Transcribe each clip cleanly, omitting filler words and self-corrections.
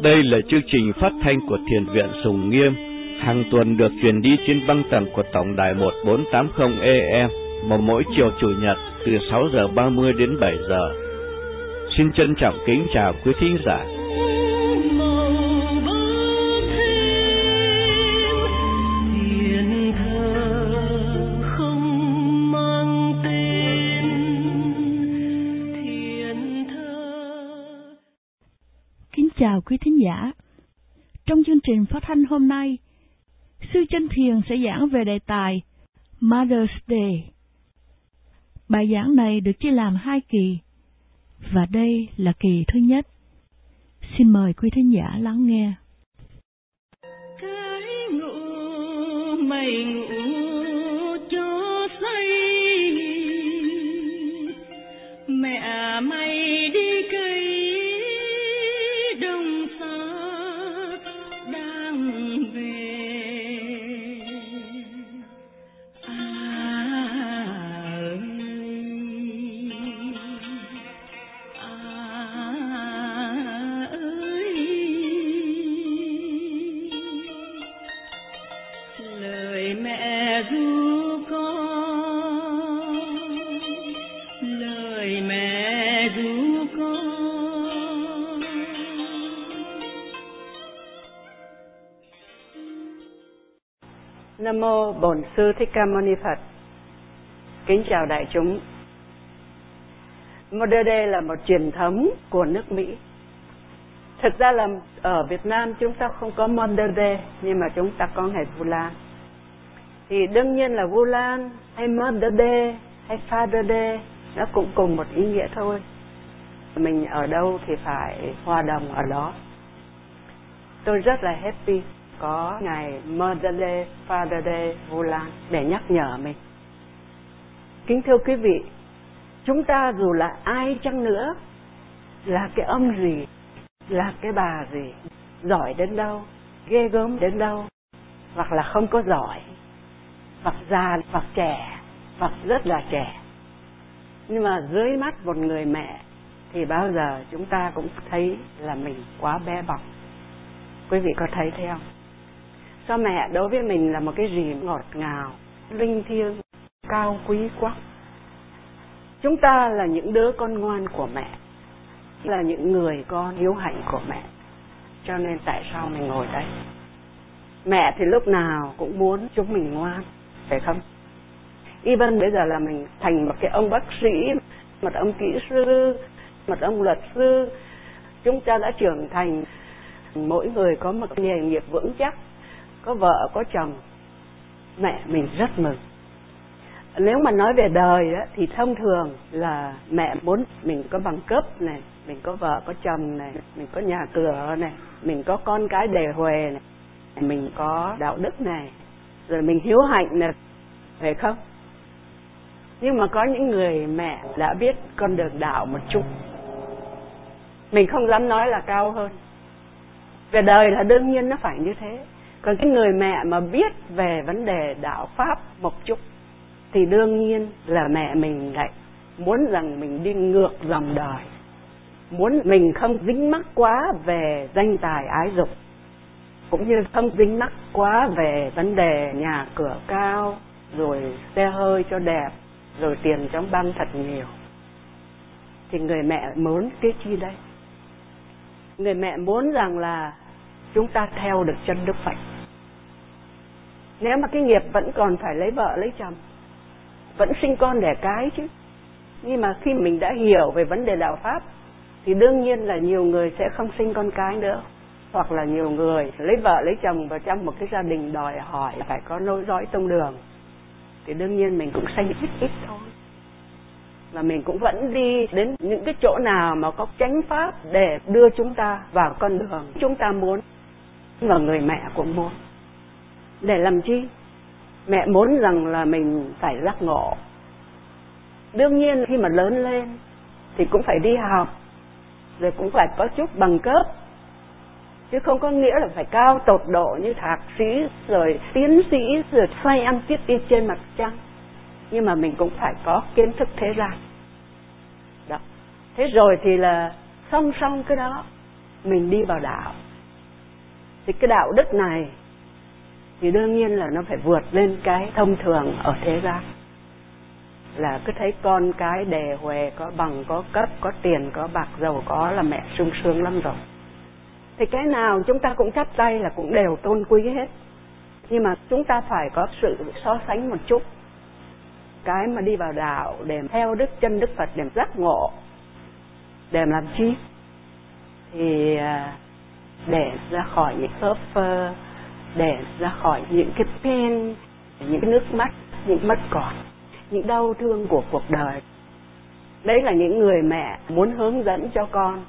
Đây là chương trình phát thanh của Thiền viện Sùng Nghiêm, hàng tuần được truyền đi trên băng tần của tổng đài 1480 AM, mà mỗi chiều Chủ nhật từ 6:30 đến 7 giờ. Xin trân trọng kính chào quý thính giả. Chào quý thính giả. Trong chương trình phát thanh hôm nay, Sư Chánh Thiền sẽ giảng về đề tài Mother's Day. Bài giảng này được chia làm 2 kỳ, và đây là kỳ thứ nhất. Xin mời quý thính giả lắng nghe. Cái ngủ mày ngủ cho say, mẹ mày đi cây Nam mô Bổn Sư Thích Ca Mâu Ni Phật. Kính chào đại chúng. Mother's Day là một truyền thống của nước Mỹ. Thực ra là ở Việt Nam chúng ta không có Mother's Day, nhưng mà chúng ta có ngày Vu Lan. Thì đương nhiên là Vu Lan hay Mother's Day hay Father's Day nó cũng cùng một ý nghĩa thôi. Mình ở đâu thì phải hòa đồng ở đó. Tôi rất là happy có ngày Mother's Day, Father's Day, Vu Lan để nhắc nhở mình. Kính thưa quý vị, chúng ta dù là ai chăng nữa, là cái ông gì, là cái bà gì, giỏi đến đâu, ghê gớm đến đâu, hoặc là không có giỏi, hoặc già, hoặc trẻ, hoặc rất là trẻ, nhưng mà dưới mắt một người mẹ thì bao giờ chúng ta cũng thấy là mình quá bé bỏng. Quý vị có thấy thế không? Sao mẹ đối với mình là một cái gì ngọt ngào, linh thiêng, cao quý quá. Chúng ta là những đứa con ngoan của mẹ, là những người con hiếu hạnh của mẹ. Cho nên tại sao mình ngồi đây? Mẹ thì lúc nào cũng muốn chúng mình ngoan, phải không? Even bây giờ là mình thành một cái ông bác sĩ, một ông kỹ sư, một ông luật sư, chúng ta đã trưởng thành, mỗi người có một nghề nghiệp vững chắc, có vợ, có chồng. Mẹ mình rất mừng. Nếu mà nói về đời á, thì thông thường là mẹ muốn mình có bằng cấp này, mình có vợ, có chồng này, mình có nhà cửa này, mình có con cái đề huề này, mình có đạo đức này, rồi mình hiếu hạnh này, phải không? Nhưng mà có những người mẹ đã biết con đường đạo một chút. Mình không dám nói là cao hơn. Về đời là đương nhiên nó phải như thế. Còn cái người mẹ mà biết về vấn đề đạo Pháp một chút thì đương nhiên là mẹ mình lại muốn rằng mình đi ngược dòng đời, muốn mình không dính mắc quá về danh tài ái dục, cũng như không dính mắc quá về vấn đề nhà cửa cao, rồi xe hơi cho đẹp, rồi tiền trong băng thật nhiều. Thì người mẹ muốn cái chi đây? Người mẹ muốn rằng là chúng ta theo được chân Đức Phật. Nếu mà cái nghiệp vẫn còn phải lấy vợ lấy chồng, vẫn sinh con đẻ cái chứ. Nhưng mà khi mình đã hiểu về vấn đề đạo Pháp thì đương nhiên là nhiều người sẽ không sinh con cái nữa. Hoặc là nhiều người lấy vợ lấy chồng vào trong một cái gia đình đòi hỏi phải có nối dõi tông đường, thì đương nhiên mình cũng sinh ít thôi. Và mình cũng vẫn đi đến những cái chỗ nào mà có chánh pháp để đưa chúng ta vào con đường chúng ta muốn. Và người mẹ cũng muốn. Để làm chi? Mẹ muốn rằng là mình phải giác ngộ. Đương nhiên khi mà lớn lên thì cũng phải đi học, rồi cũng phải có chút bằng cấp, chứ không có nghĩa là phải cao tột độ như thạc sĩ, rồi tiến sĩ, rồi xoay ăn tiết đi trên mặt trăng. Nhưng mà mình cũng phải có kiến thức thế gian. Đó. Thế rồi thì là song song cái đó mình đi vào đạo. Thì cái đạo đức này thì đương nhiên là nó phải vượt lên cái thông thường ở thế gian, là cứ thấy con cái đề huề, có bằng có cấp, có tiền có bạc giàu có là mẹ sung sướng lắm rồi. Thì cái nào chúng ta cũng chắp tay là cũng đều tôn quý hết. Nhưng mà chúng ta phải có sự so sánh một chút. Cái mà đi vào đạo để theo đức chân Đức Phật, để giác ngộ, để làm chi? Thì để ra khỏi những khớp phơ, để ra khỏi những cái pain, những cái nước mắt, những mất còn, những đau thương của cuộc đời. Đấy là những người mẹ muốn hướng dẫn cho con.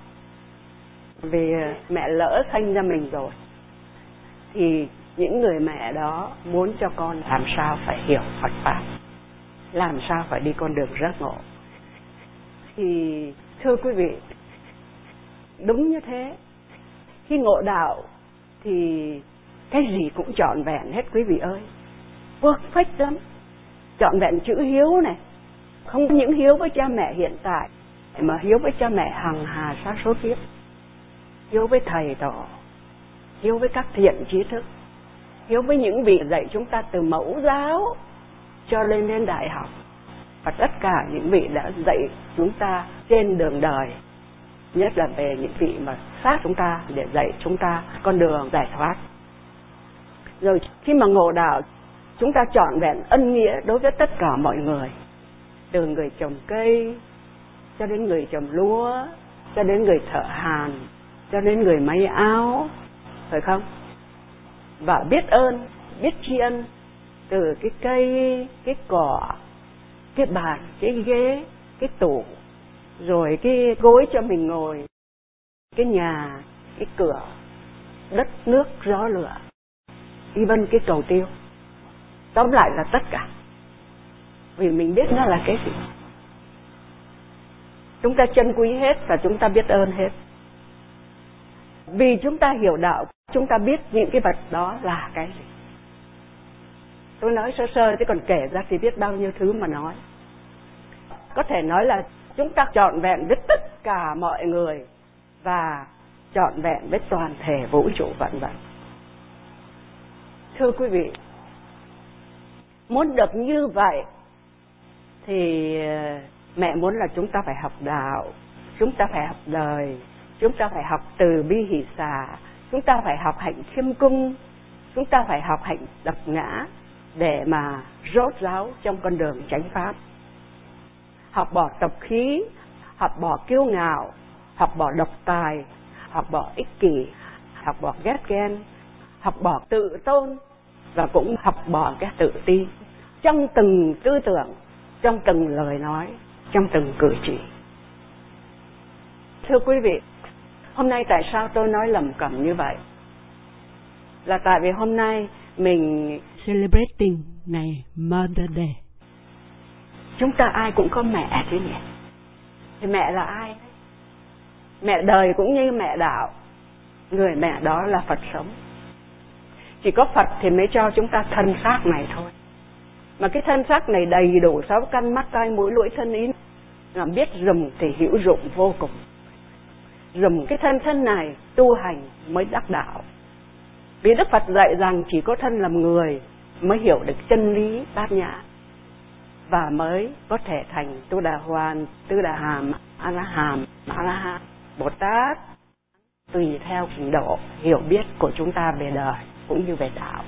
Vì mẹ lỡ sanh ra mình rồi, thì những người mẹ đó muốn cho con làm sao phải hiểu Phật Pháp, làm sao phải đi con đường giác ngộ. Thì thưa quý vị, đúng như thế. Khi ngộ đạo thì cái gì cũng trọn vẹn hết quý vị ơi. Perfect lắm. Trọn vẹn chữ hiếu này. Không những hiếu với cha mẹ hiện tại, mà hiếu với cha mẹ hằng hà sa số kiếp. Hiếu với thầy tổ, hiếu với các thiện trí thức, hiếu với những vị dạy chúng ta từ mẫu giáo cho lên đến đại học, và tất cả những vị đã dạy chúng ta trên đường đời, nhất là về những vị mà sát chúng ta để dạy chúng ta con đường giải thoát. Rồi khi mà ngộ đạo, chúng ta trọn vẹn ân nghĩa đối với tất cả mọi người, từ người trồng cây cho đến người trồng lúa, cho đến người thợ hàn, cho đến người may áo, phải không? Và biết ơn, biết tri ân từ cái cây, cái cỏ, cái bàn, cái ghế, cái tủ, rồi cái gối cho mình ngồi, cái nhà, cái cửa, đất nước, gió lửa, even cái cầu tiêu. Tóm lại là tất cả. Vì mình biết nó là cái gì. Chúng ta trân quý hết và chúng ta biết ơn hết. Vì chúng ta hiểu đạo, chúng ta biết những cái vật đó là cái gì. Tôi nói sơ sơ, chứ còn kể ra thì biết bao nhiêu thứ mà nói. Có thể nói là chúng ta trọn vẹn với tất cả mọi người và trọn vẹn với toàn thể vũ trụ vạn vật. Thưa quý vị, muốn được như vậy thì mẹ muốn là chúng ta phải học đạo, chúng ta phải học đời, chúng ta phải học từ bi hỷ xả, chúng ta phải học hạnh khiêm cung, chúng ta phải học hạnh độc ngã để mà rốt ráo trong con đường chánh pháp. Học bỏ tập khí, học bỏ kiêu ngạo, học bỏ độc tài, học bỏ ích kỷ, học bỏ ghét ghen, học bỏ tự tôn, và cũng học bỏ cái tự ti trong từng tư tưởng, trong từng lời nói, trong từng cử chỉ. Thưa quý vị, hôm nay tại sao tôi nói lẩm cẩm như vậy? Là tại vì hôm nay mình celebrating ngày Mother Day. Chúng ta ai cũng có mẹ chứ nhỉ? Thì mẹ là ai? Mẹ đời cũng như mẹ đạo. Người mẹ đó là Phật sống. Chỉ có Phật thì mới cho chúng ta thân xác này thôi. Mà cái thân xác này đầy đủ 6 căn mắt tai mũi lưỡi thân ý, là biết dùng thì hữu dụng vô cùng. Dùng cái thân này tu hành mới đắc đạo. Vì Đức Phật dạy rằng chỉ có thân làm người mới hiểu được chân lý bát nhã, và mới có thể thành Tu Đà Hoàn, Tư Đà Hàm, A La Hàm, A La Hán, Bồ Tát, tùy theo trình độ hiểu biết của chúng ta về đời cũng như về đạo.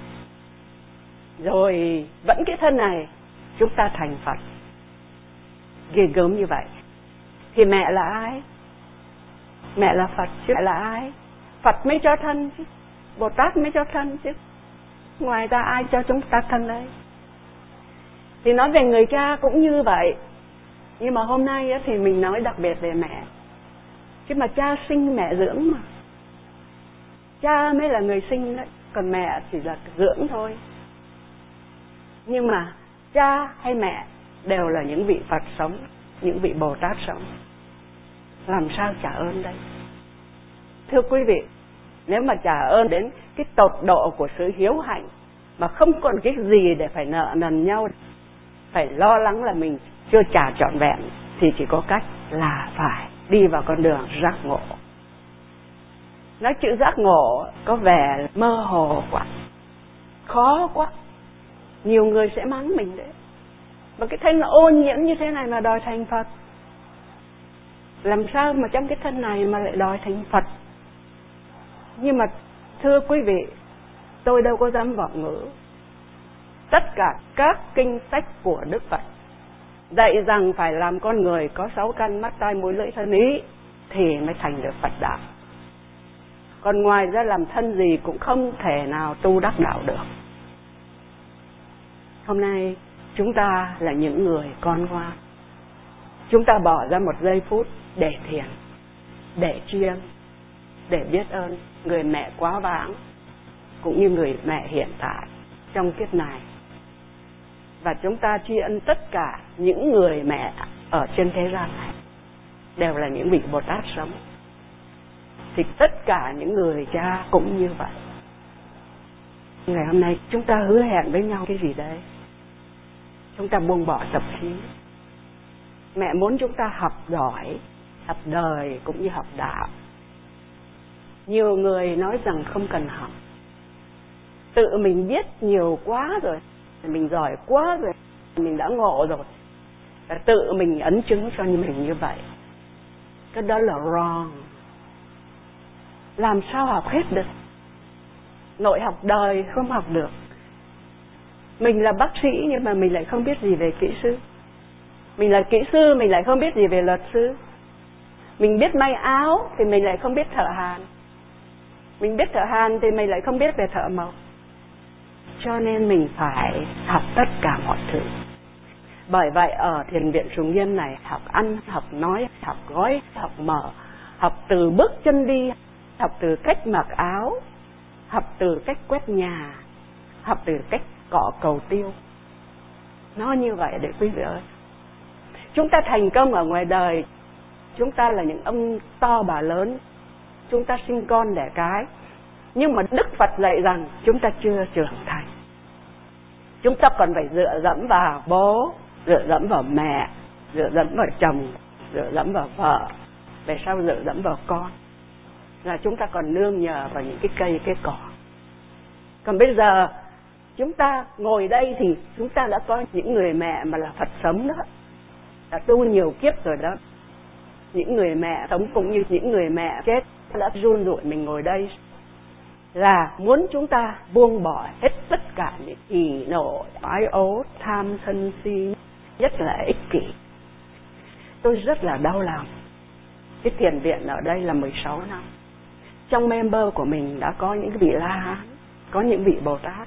Rồi vẫn cái thân này chúng ta thành Phật. Ghê gớm như vậy. Thì mẹ là ai? Mẹ là Phật chứ. Mẹ là ai? Phật mới cho thân chứ, Bồ Tát mới cho thân chứ. Ngoài ra ai cho chúng ta thân đấy? Thì nói về người cha cũng như vậy. Nhưng mà hôm nay thì mình nói đặc biệt về mẹ. Chứ mà cha sinh mẹ dưỡng mà. Cha mới là người sinh đấy, còn mẹ chỉ là dưỡng thôi. Nhưng mà cha hay mẹ đều là những vị Phật sống, những vị Bồ Tát sống. Làm sao trả ơn đây? Thưa quý vị, nếu mà trả ơn đến cái tột độ của sự hiếu hạnh mà không còn cái gì để phải nợ nần nhau, phải lo lắng là mình chưa trả trọn vẹn, thì chỉ có cách là phải đi vào con đường giác ngộ. Nói chữ giác ngộ có vẻ mơ hồ quá, khó quá. Nhiều người sẽ mắng mình đấy. Và cái thân ô nhiễm như thế này mà đòi thành Phật. Làm sao mà trong cái thân này mà lại đòi thành Phật? Nhưng mà thưa quý vị, tôi đâu có dám vọng ngữ. Tất cả các kinh sách của Đức Phật dạy rằng phải làm con người có 6 căn mắt tai mũi lưỡi thân ý thì mới thành được Phật đạo. Còn ngoài ra làm thân gì cũng không thể nào tu đắc đạo được. Hôm nay chúng ta là những người con ngoan. Chúng ta bỏ ra một giây phút để thiền, để tri ân, để biết ơn người mẹ quá vãng cũng như người mẹ hiện tại trong kiếp này. Và chúng ta tri ân tất cả những người mẹ ở trên thế gian này đều là những vị Bồ Tát sống. Thì tất cả những người cha cũng như vậy. Ngày hôm nay chúng ta hứa hẹn với nhau cái gì đấy? Chúng ta buông bỏ tập khí. Mẹ muốn chúng ta học giỏi, học đời cũng như học đạo. Nhiều người nói rằng không cần học. Tự mình biết nhiều quá rồi, mình giỏi quá rồi, mình đã ngộ rồi. Tự mình ấn chứng cho mình như vậy. Cái đó là wrong. Làm sao học hết được? Nội học đời không học được. Mình là bác sĩ nhưng mà mình lại không biết gì về kỹ sư. Mình là kỹ sư mình lại không biết gì về luật sư. Mình biết may áo thì mình lại không biết thợ hàn. Mình biết thợ hàn thì mình lại không biết về thợ mộc. Cho nên mình phải học tất cả mọi thứ. Bởi vậy ở thiền viện Sùng Nghiêm này học ăn, học nói, học gói, học mở, học từ bước chân đi, học từ cách mặc áo, học từ cách quét nhà, học từ cách cọ cầu tiêu. Nó như vậy để quý vị ơi. Chúng ta thành công ở ngoài đời, chúng ta là những ông to bà lớn, chúng ta sinh con đẻ cái. Nhưng mà Đức Phật dạy rằng chúng ta chưa trưởng thành. Chúng ta còn phải dựa dẫm vào bố, dựa dẫm vào mẹ, dựa dẫm vào chồng, dựa dẫm vào vợ, về sau dựa dẫm vào con. Là chúng ta còn nương nhờ vào những cái cây, cái cỏ. Còn bây giờ chúng ta ngồi đây thì chúng ta đã có những người mẹ mà là Phật sống đó, đã tu nhiều kiếp rồi đó. Những người mẹ sống cũng như những người mẹ chết đã run rủi mình ngồi đây, là muốn chúng ta buông bỏ hết tất cả những hỉ nộ, ái ố, tham sân si, nhất là ích kỷ. Tôi rất là đau lòng. Cái thiền viện ở đây là 16 năm. Trong member của mình đã có những vị La Hán, có những vị Bồ Tát.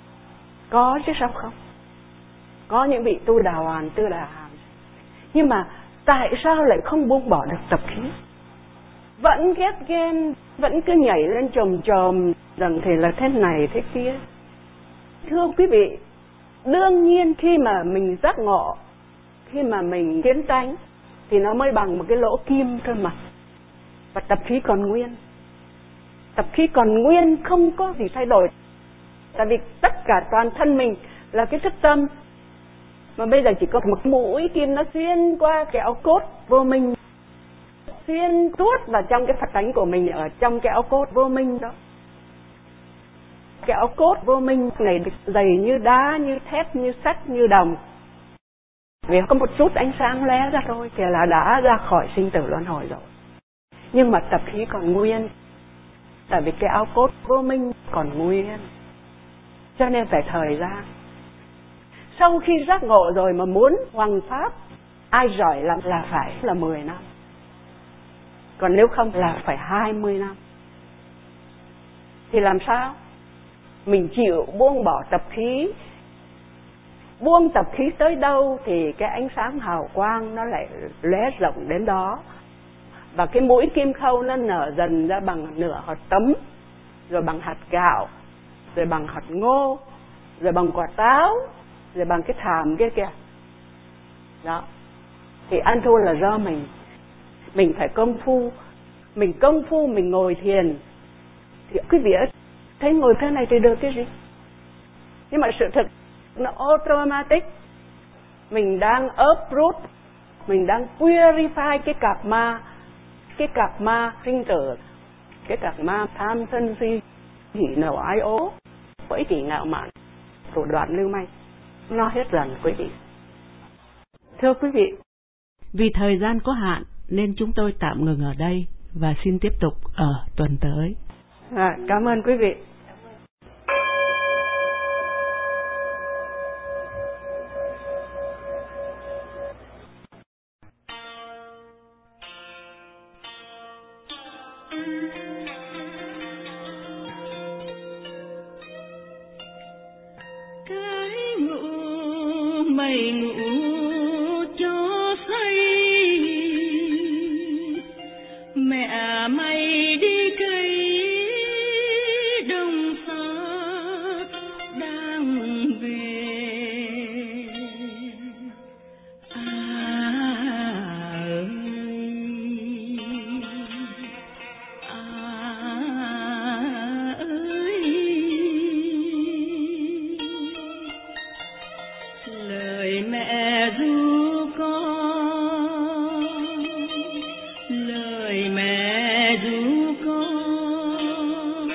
Có chứ sao không? Có những vị tu Đà Hoàn, Tư Đà Hàm. Nhưng mà tại sao lại không buông bỏ được tập khí? Vẫn ghét ghen, vẫn cứ nhảy lên chồm chồm rằng thì là thế này thế kia. Thưa quý vị, đương nhiên khi mà mình giác ngộ, khi mà mình kiến tánh thì nó mới bằng một cái lỗ kim thôi mà. Và tập khí còn nguyên. Tập khí còn nguyên, không có gì thay đổi. Tại vì tất cả toàn thân mình là cái thức tâm. Mà bây giờ chỉ có một mũi kim nó xuyên qua cái áo cốt vô minh, xuyên tuốt vào trong cái Phật tánh của mình, ở trong cái áo cốt vô minh đó. Cái áo cốt vô minh này dày như đá, như thép, như sắt, như đồng. Vì có một chút ánh sáng lóe ra thôi thì là đã ra khỏi sinh tử luân hồi rồi. Nhưng mà tập khí còn nguyên. Tại vì cái áo cốt vô minh còn nguyên. Cho nên phải thời gian. Sau khi giác ngộ rồi mà muốn hoằng pháp, ai giỏi lắm là phải là 10 năm. Còn nếu không là phải 20 năm. Thì làm sao? Mình chịu buông bỏ tập khí. Buông tập khí tới đâu thì cái ánh sáng hào quang nó lại lóe rộng đến đó. Và cái mũi kim khâu nó nở dần ra bằng nửa hạt tấm, rồi bằng hạt gạo, rồi bằng hạt ngô, rồi bằng quả táo, rồi bằng cái thảm kia kìa. Đó. Thì ăn thua là do mình. Mình phải công phu. Mình công phu, mình ngồi thiền. Thì quý vị thấy ngồi thế này thì được cái gì? Nhưng mà sự thực nó automatic. Mình đang uproot, mình đang purify cái karma sinh tử. cái các ma tham sân si, hỉ nộ ái ố, quấy kỷ ngạo mạn, thủ đoạn lưu manh, nó hết dần quý vị. Thưa quý vị, vì thời gian có hạn nên chúng tôi tạm ngừng ở đây và xin tiếp tục ở tuần tới. Cảm ơn quý vị. Mày ngủ cho say, mẹ mày đi cày đồng xa đang về. Lời mẹ ru con, lời mẹ ru con,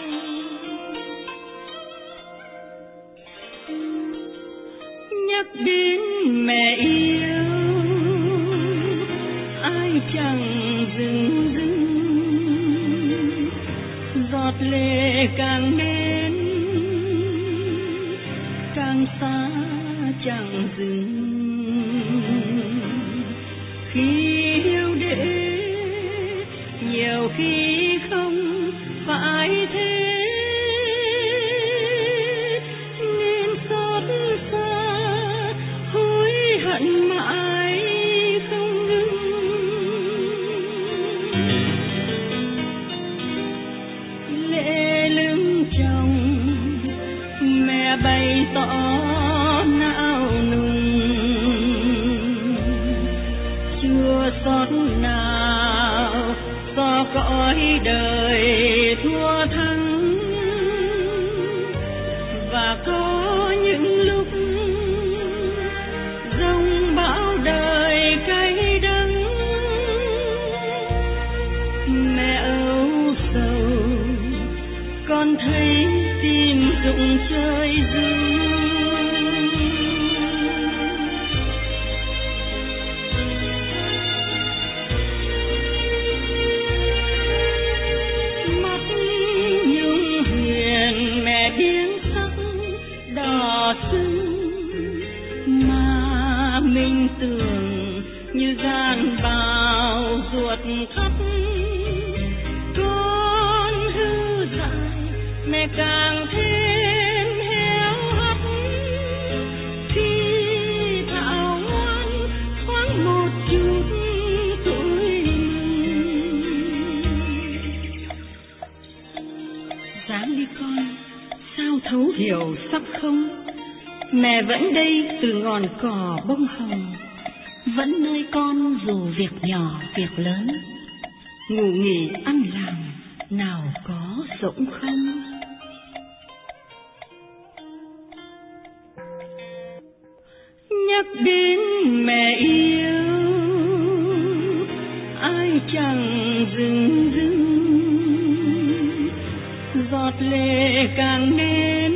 nhắc đến mẹ yêu ai chẳng dừng dưng, giọt lệ càng đến càng xa chẳng dừng. Khi yêu để nhiều khi không phải thế, nên xót xa hối hận mãi không ngừng. Lệ lưng chồng mẹ bày tỏ não nùng, chưa xót nào do cõi đời thua thắng. Và có những lúc dòng bão đời cay đắng, mẹ âu sầu con thấy tim rụng chơi dư. Mắt nhung huyền mẹ biếng sắc đỏ sưng, mà mình tưởng như gian bào ruột thắt. Con hư dại mẹ càng thêm héo hắt, khi thảo ngoan thoáng một chút tuổi mình. Dáng đi con, sao thấu hiểu sắp không? Mẹ vẫn đây từ ngọn cỏ bông hồng, vẫn nơi con dù việc nhỏ việc lớn, ngủ nghỉ ăn làm nào có rỗng không. Nhắc đến mẹ yêu ai chẳng dừng dưng, giọt lệ càng đến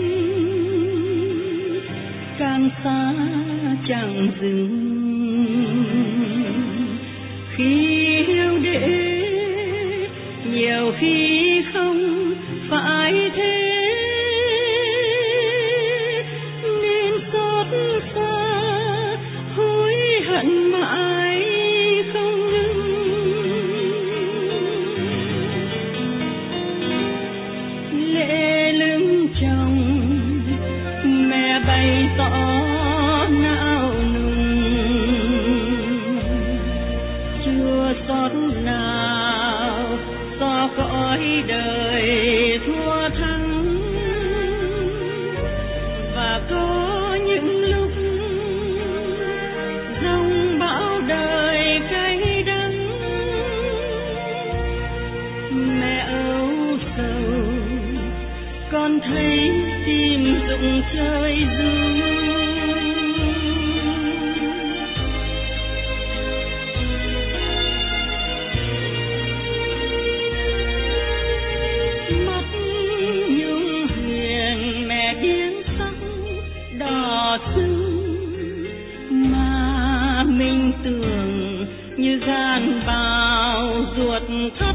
càng xa chẳng dừng. Khi yêu để nhiều khi không phải thế, nên xót xa hối hận mãi không ngừng. Lệ lưng chồng mẹ bày tỏ não nùng, chưa xót nào do cõi đời thua thắng. Và có những lúc dòng bão đời cay đắng, mẹ âu sầu con thấy tim rụng chơi dư. như gian bào ruột thắt.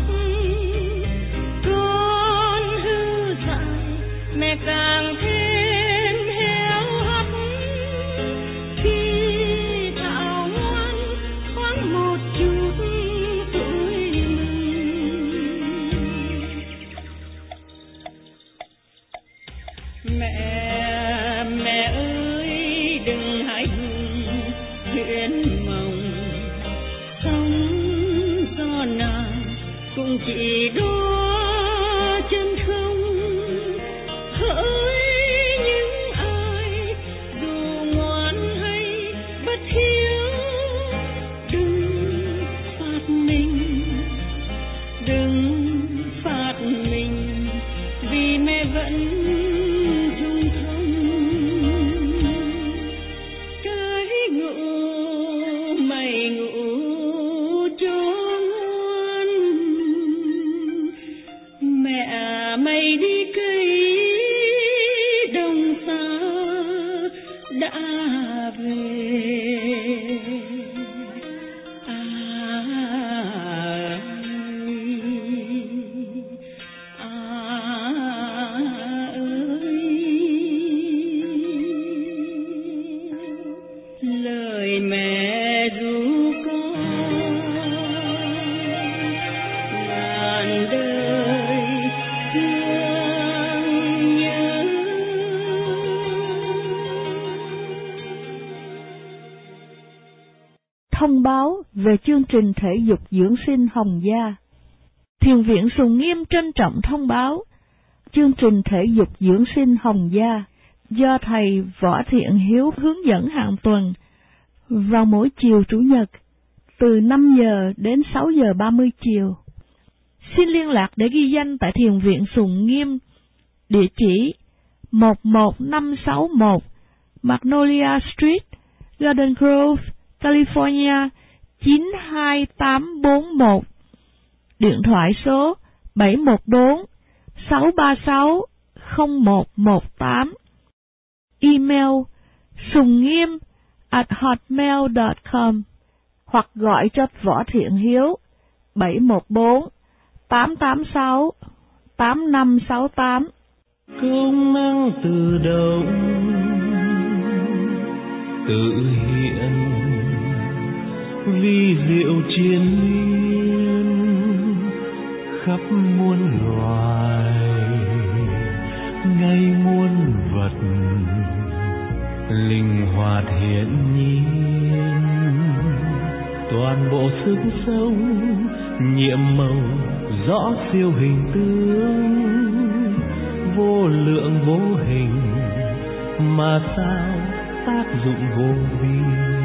Con hư dại mẹ càng thêm héo hắt, khi thảo ngoan thoáng một chút tuổi mình. Mẹ ơi đừng hãy huyễn mộng, sóng gió nào cũng chỉ đo chân không. Hỡi những ai dù ngoan hay bất hiếu, đừng phạt mình vì mẹ vẫn dung thông. Cái ngủ mày ngủ cho ngoan, mẹ mày đi cấy đồng xa đã về. Lời mẹ ru con ngàn đời thương nhớ. Thông báo về chương trình thể dục dưỡng sinh Hồng Gia. Thiền viện Sùng Nghiêm trân trọng thông báo chương trình thể dục dưỡng sinh Hồng Gia do thầy Võ Thiện Hiếu hướng dẫn hàng tuần vào mỗi chiều Chủ nhật từ 5 giờ đến 6 giờ 30 chiều. Xin liên lạc để ghi danh tại Thiền viện Sùng Nghiêm, địa chỉ 11561 Magnolia Street, Garden Grove, California 92841. Điện thoại số 714-636-0118. Email sungnhiem@hotmail.com hoặc gọi cho Võ Thiện Hiếu 714-886-8568. Công năng từ đầu tự hiện, vi diệu triền miên khắp muôn loài, ngay muôn vật linh hoạt hiển nhiên. Toàn bộ sức sống nhiệm màu rõ siêu hình tướng, vô lượng vô hình mà sao tác dụng vô biên.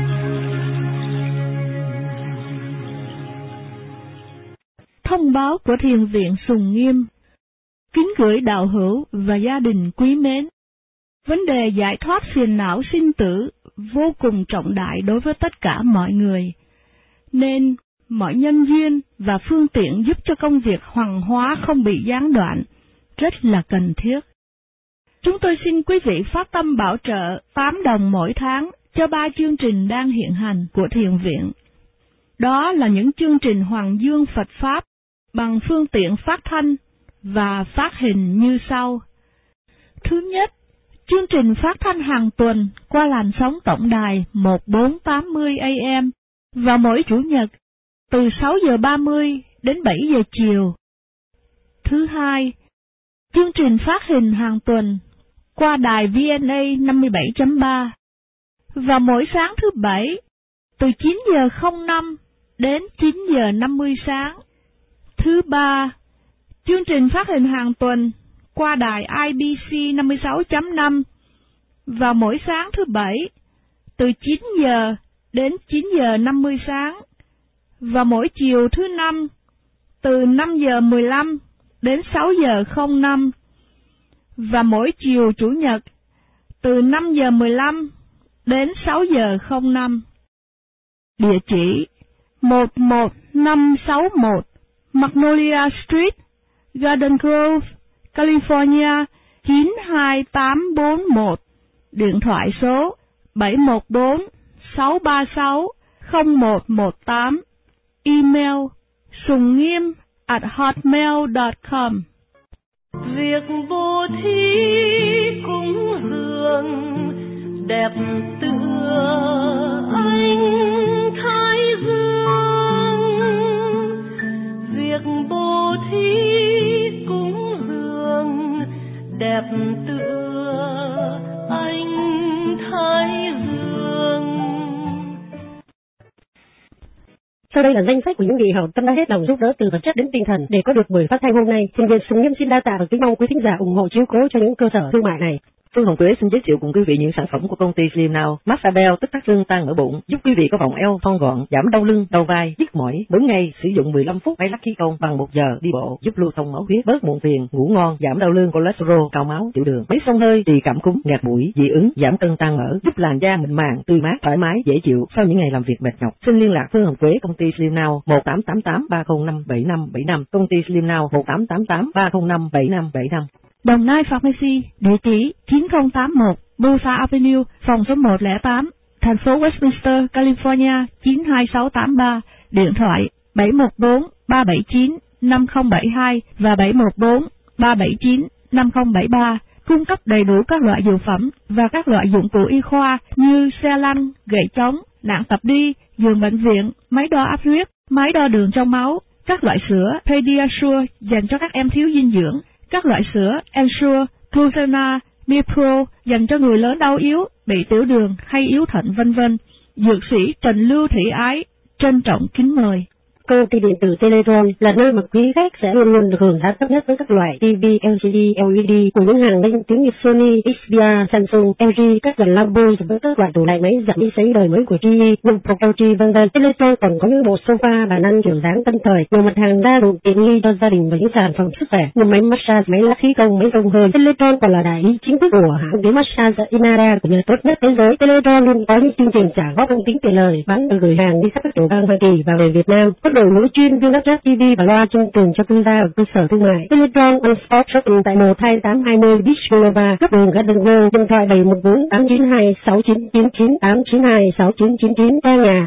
Thông báo của Thiền viện Sùng Nghiêm. Kính gửi đạo hữu và gia đình quý mến. Vấn đề giải thoát phiền não sinh tử vô cùng trọng đại đối với tất cả mọi người, nên mọi nhân duyên và phương tiện giúp cho công việc hoằng hóa không bị gián đoạn rất là cần thiết. Chúng tôi xin quý vị phát tâm bảo trợ 8 đồng mỗi tháng cho 3 chương trình đang hiện hành của Thiền viện. Đó là những chương trình Hoàng Dương Phật Pháp bằng phương tiện phát thanh và phát hình như sau. Thứ nhất, chương trình phát thanh hàng tuần qua làn sóng tổng đài 1480 AM vào mỗi Chủ nhật từ 6 giờ 30 đến 7 giờ chiều. Thứ hai, chương trình phát hình hàng tuần qua đài VNA 57.3 vào mỗi sáng thứ Bảy từ 9 giờ 05 đến 9 giờ 50 sáng. Thứ ba, chương trình phát hình hàng tuần qua đài IBC 56.5 vào mỗi sáng thứ Bảy từ 9 giờ đến 9 giờ 50 sáng và mỗi chiều thứ Năm từ 5 giờ 15 đến 6 giờ 05 và mỗi chiều Chủ nhật từ 5 giờ 15 đến 6 giờ 05. Địa chỉ 11561 Magnolia Street, Garden Grove, California 92841. Điện thoại số 714-636-0118. Email sungngiem@hotmail.com. Việc bố thí cúng dường đẹp tựa ánh thái dương. Việc bố thí cúng dường đẹp tựa ánh thái dương. Sau đây là danh sách của những vị hảo tâm đã hết lòng giúp đỡ từ vật chất đến tinh thần để có được buổi phát thanh hôm nay. Xin viên Sùng Nghiêm xin đa tạ và kính mong quý thính giả ủng hộ chiếu cố cho những cơ sở thương mại này. Phương Hồng Quế xin giới thiệu cùng quý vị những sản phẩm của công ty Slim Now. Massabel tức tắc lưng tan ở bụng, giúp quý vị có vòng eo thon gọn, giảm đau lưng, đau vai, nhức mỏi. Mỗi ngày sử dụng 15 phút bay lắc khí công bằng 1 giờ đi bộ, giúp lưu thông máu huyết, bớt muộn phiền, ngủ ngon, giảm đau lưng, cholesterol, cao máu, tiểu đường. Máy xông hơi, trị cảm cúm, nghẹt mũi, dị ứng, giảm cân tan mỡ, giúp làn da mịn màng, tươi mát, thoải mái, dễ chịu sau những ngày làm việc mệt nhọc. Xin liên lạc Phương Hồng Quế, công ty Slim Now 1888-305-7575, công ty Slim Now 1888-305-7575. Đồng Nai Pharmacy, địa chỉ 9081 Busa Avenue, phòng số 108, thành phố Westminster, California 92683, điện thoại 714-379-5072 và 714-379-5073, cung cấp đầy đủ các loại dược phẩm và các loại dụng cụ y khoa như xe lăn, gậy chống, nạng tập đi, giường bệnh viện, máy đo áp huyết, máy đo đường trong máu, các loại sữa Pediasure dành cho các em thiếu dinh dưỡng, các loại sữa Ensure, Glucena, Mipro dành cho người lớn đau yếu, bị tiểu đường hay yếu thận vân vân. Dược sĩ Trần Lưu Thị Ái trân trọng kính mời. Công ty điện tử Teletron là nơi mà quý khách sẽ luôn luôn được hưởng giá thấp nhất với các loại TV, LCD, LED của những hàng danh tiếng như Sony, XPR, Samsung, LG, các dàn Lambo với các loại tủ lạnh máy giặt đi sấy đời mới của GE, Pro, LG vân vân. Teletron còn có những bộ sofa, bàn ăn kiểu dáng tân thời, nhiều mặt hàng gia dụng tiện nghi cho gia đình và những sản phẩm sức khỏe như máy massage, máy lắc khí công, máy xông hơi. Teletron còn là đại lý chính thức của hãng ghế massage Inara của nhà tốt nhất thế giới. Teletron luôn có những chương trình trả góp không tính tiền lời, bán và gửi hàng đi khắp các tiểu bang Hoa Kỳ và về Việt Nam. Đội ngũ chuyên viên lắp ráp TV và loa chương trình cho cư gia ở cơ sở thương mại. Teletron on Spot Shopping tại 12820 Beach Boulevard, cấp đường Garden Grove, điện thoại 714-892-6999-892-6999, qua nhà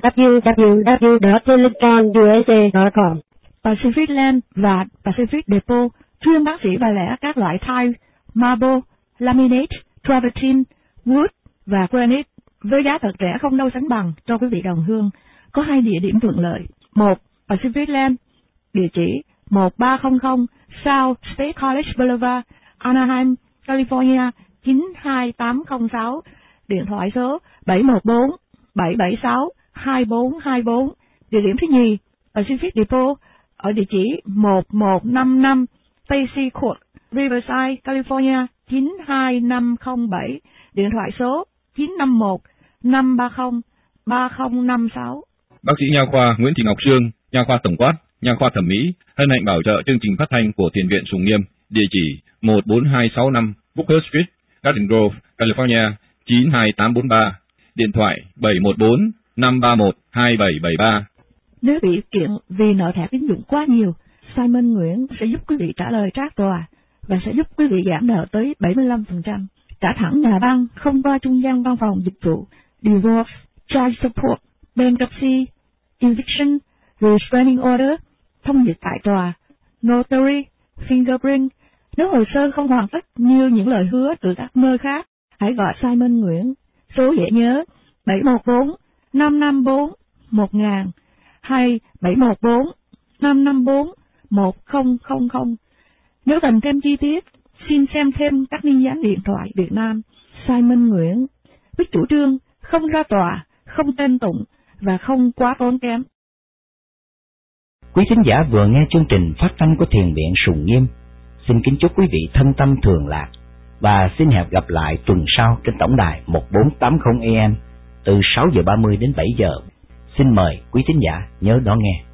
www.teletronusa.com. Pacific Land và Pacific Depot chuyên bán sỉ và lẻ các loại tile, marble, laminate, travertine, wood và granite với giá thật rẻ không đâu sánh bằng cho quý vị đồng hương. Có 2 địa điểm thuận lợi. 1. Pacific Land, địa chỉ 1300 South State College Boulevard, Anaheim, California 92806, điện thoại số 714-776-2424. Địa điểm thứ nhì, Pacific Depot, ở địa chỉ 1155 Stacy Court, Riverside, California 92507, điện thoại số 951-530-3056. Bác sĩ nha khoa Nguyễn Thị Ngọc Sương, nha khoa tổng quát, nha khoa thẩm mỹ, hân hạnh bảo trợ chương trình phát thanh của Thiền viện Sùng Nghiêm, địa chỉ 14265 Booker Street, Garden Grove, California 92843, điện thoại 714-531-2773. Nếu bị kiện vì nợ thẻ tín dụng quá nhiều, Simon Nguyễn sẽ giúp quý vị trả lời trác tòa và sẽ giúp quý vị giảm nợ tới 75%. Trả thẳng nhà băng không qua trung gian văn phòng dịch vụ, divorce, child support, bankruptcy, eviction, restraining order, thông dịch tại tòa, notary, fingerprint. Nếu hồ sơ không hoàn tất như những lời hứa từ các nơi khác, hãy gọi Simon Nguyễn. Số dễ nhớ 714-554-1000 hay 714-554-1000. Nếu cần thêm chi tiết, xin xem thêm các ni nhánh điện thoại Việt Nam. Simon Nguyễn với chủ trương không ra tòa, không tên tụng và không quá tốn kém. Quý thính giả vừa nghe chương trình phát thanh của Thiền viện Sùng Nghiêm. Xin kính chúc quý vị thân tâm thường lạc và xin hẹn gặp lại tuần sau trên tổng đài 1480 AM từ 6:30 đến 7 giờ. Xin mời quý thính giả nhớ đón nghe.